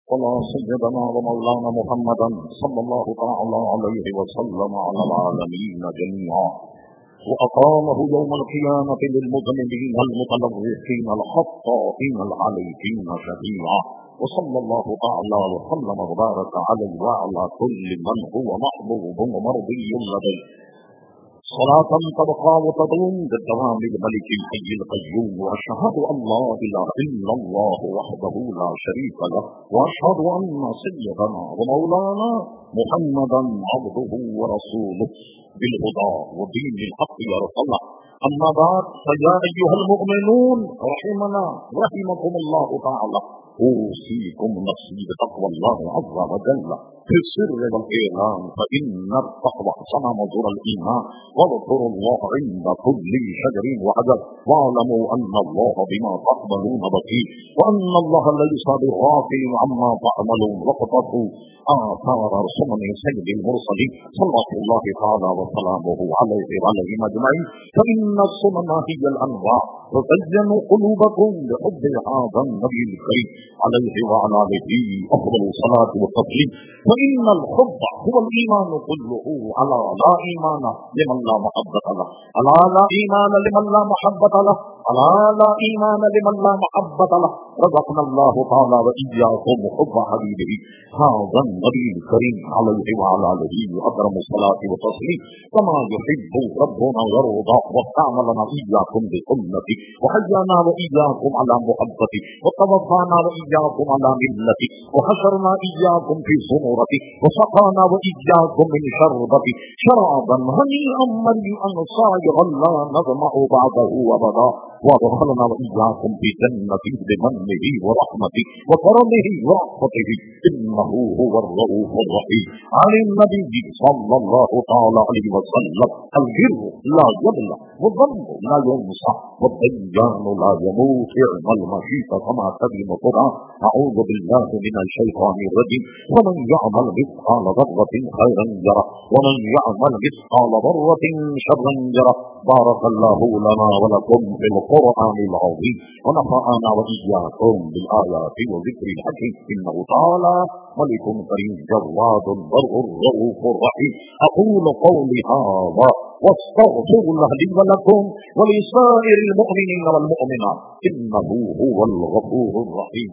ولا سيدنا ومولانا محمدا صلى الله تعالى عليه وسلم على العالمين جميعا، وأقامه يوم القيامة للمذنبين المتلوثين الخطائين العليكين شفيعا، وصلى الله تعالى وسلم وبارك عليه وعلى كل من هو محبوب ومرضي لديه، صلاة تبقى وتدوم بالدوام الملك الحي القيوم. وأشهد أن لا إله إلا الله وحده لا شريك له، وأشهد أن سيدنا ومولانا محمدا عبده ورسوله بالهدى ودين الحق يرسله. أما بعد، فيا أيها المؤمنون رحمنا رحمكم الله تعالى، أوصيكم نفسي بتقوى الله عز وجل في السر والإعلان، فإن التقوى سنمظر الإيمان، واذكروا الله عند كل شجر وحجر، واعلموا أن الله بما تعملون بصير، وأن الله ليس بغافل عما تعملون. واقتفوا آثار رسول سيد المرسلين صلوات الله تعالى وسلامه عليه وعليهم أجمعين، فإن السنن هي الأنواع، وزينوا قلوبكم بحب هذا النبي الكريم عليه وعلى آله أفضل الصلاة والتسليم. فإن الحب هو الإيمان كله، على لا إيمان لمن لا محبة له، على لا إيمان لمن لا محبة له، على لا إيمان لمن لا محبة له. رزقنا الله تعالى وإياكم حب حبيبه هذا النبي الكريم عليه وعلى آله أكرم الصلاة والتسليم، كما يحب ربنا ويرضى. واستعملنا إياكم بسنته، وحيانا وإياكم على محبته، وتوفانا وإياكم على ملته، وحشرنا إياكم في زمرته، وسقانا وإياكم من شربته شرابا هنيئا مريئا صائغا لا نظمأ بعده أبدا، وادخلنا وإياكم في جنته بمنه ورحمته وكرمه ورحمته، إنه هو الرؤوف الرحيم. عن النبي صلى الله تعالى عليه وسلم: البر لا يبلى، والذنب لا ينسى، والديان لا يموت، اعمل ما شئت كما تدين ترى. أعوذ بالله من الشيطان الرجيم. ومن يعمل مثقال ذرة خيرا يره، ومن يعمل مثقال ذرة شرا يره. بارك الله لنا ولكم في القرآن العظيم، ونفعنا وإياكم بالآيات وذكر الحكيم، إنه تعالى ملك كريم جواد بر الرؤوف الرحيم. أقول قولي هذا واستغفر الله لي ولكم ولسائر المؤمنين والمؤمنات، إنه هو الغفور الرحيم.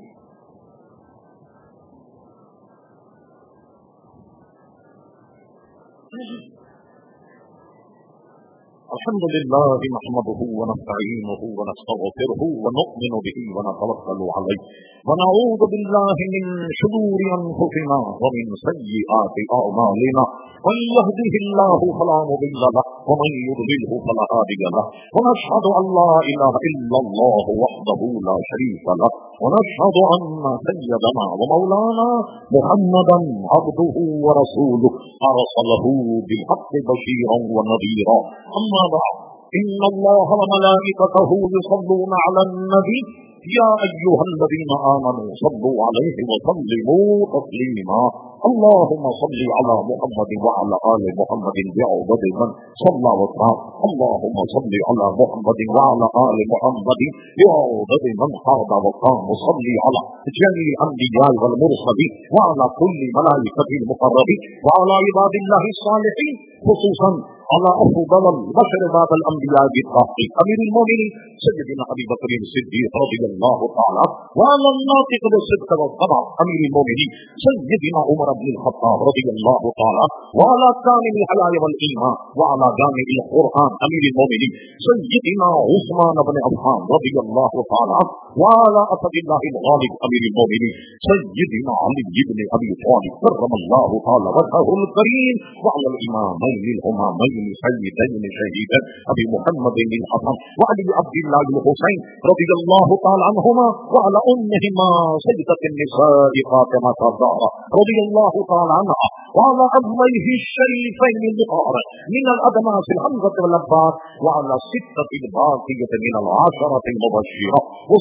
الحمد لله نحمده ونستعينه ونستغفره ونؤمن به ونتوكل عليه، ونعوذ بالله من شرور أنفسنا ومن سيئات أعمالنا، من يهده الله فلا مضل له ومن يضلله فلا هادي له، ونشهد أن لا إله إلا الله وحده لا شريك له، ونشهد أن سيدنا ومولانا محمدا عبده ورسوله أرسله بالحق بشيرا ونذيرا. أما بعد، إن الله وملائكته يصلون على النبي، يا أيها الذين آمنوا صلوا عليه وسلموا تسليما. اللهم صل على محمد وعلى آل محمد بعدد من صلى وسلم. اللهم صل على محمد وعلى آل محمد بعدد من حاد وقام. وصل على جميع الأنبياء والمرسلين، وعلى كل ملائكة المقربين، وعلى عباد الله الصالحين، خصوصا على أفضل البشر بعد الأنبياء بالتحقيق أمير المؤمنين سيدنا أبي بكر الصديق رضي الله تعالى، وعلى الناطق بالصدق والصبر أمير المؤمنين سيدنا عمر بن الخطاب رضي الله تعالى، وعلى كامل الحياء والإيمان، وعلى جامع القرآن أمير المؤمنين سيدنا عثمان بن عفان رضي الله تعالى، وعلى أسد الله الغالب أمير المؤمنين سيدنا علي بن أبي طالب كرم الله تعالى وجهه الكريم، وعلى الإمامين الهمامين سيدين شهيدا أبي محمد الحسن وعلي عبد الله الحسين رضي الله تعالى عنهما، وعلى أمهما سيدة النساء فاطمة الزهراء رضي الله تعالى عنها، وعلى أبويه الشريفين المطهر من الأدناس الحمزة والعباس، وعلى الستة الباقية من العشرة المبشرة،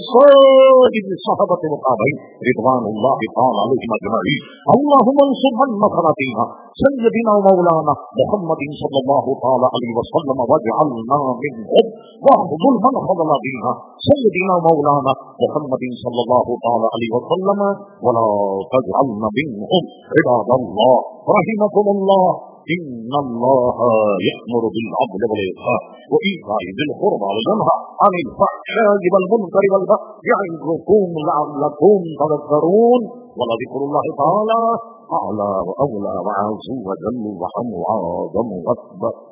وصائر الصحابة والتابعين رضوان الله تعالى عليهم أجمعين. اللهم انصر من نصر دينك، سيدنا مولانا محمد صلى الله تعالى عليه وسلم واجعلنا منهم واخذل من فضل بنا سيدنا مولانا محمد صلى الله تعالى عليه وسلم ولا تجعلنا منهم عباد الله رحمكم الله إن الله يأمر بالعدل والإحسان وإيتاء ذي القربى وينهى عن الفحشاء والمنكر والبغي يعظكم لعلكم تذكرون ولذكر الله تعالى أعلى وأولى وأعز وجل وأعظم وأكبر